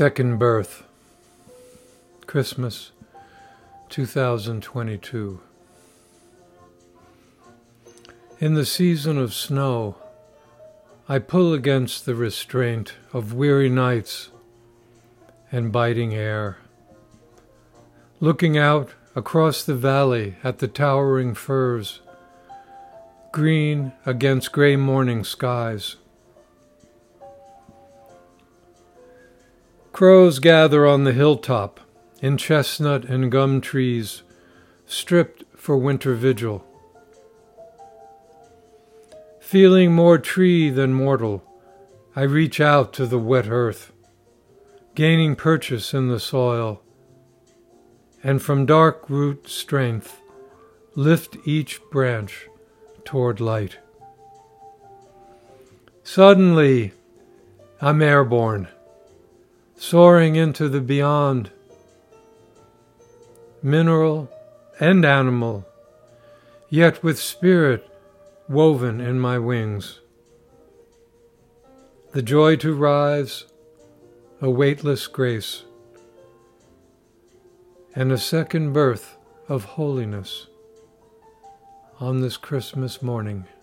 Second Birth, Christmas 2022. In the season of snow, I pull against the restraint of weary nights and biting air, looking out across the valley at the towering firs, green against gray morning skies. Crows gather on the hilltop in chestnut and gum trees, stripped for winter vigil. Feeling more tree than mortal, I reach out to the wet earth, gaining purchase in the soil, and from dark root strength lift each branch toward light. Suddenly, I'm airborne, soaring into the beyond, mineral and animal, yet with spirit woven in my wings. The joy to rise, a weightless grace, and a second birth of holiness on this Christmas morning.